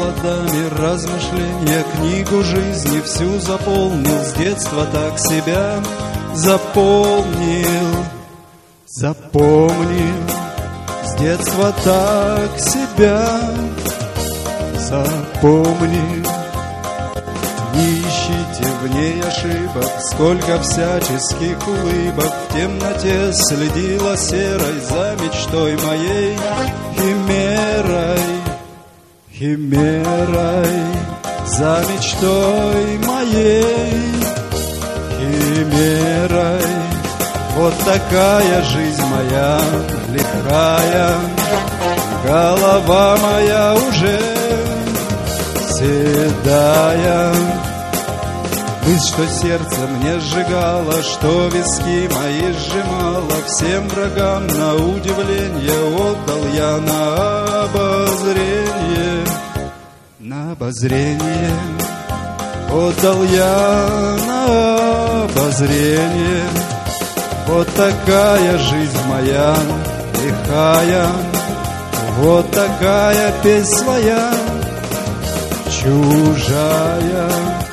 плодами размышления, книгу жизни всю заполнил, с детства так себя запомнил. Запомнил, с детства так себя запомнил. Не ищите в ней ошибок, сколько всяческих улыбок. В темноте следила серой за мечтой моей, химерой, химерой, за мечтой моей, химерой. Вот такая жизнь моя лихая, голова моя уже седая. Мысль, что сердце мне сжигало, что виски мои сжимало, всем врагам на удивление отдал я на обозрение. На обозрение отдал я на обозрение. Вот такая жизнь моя лихая, вот такая песнь своя чужая.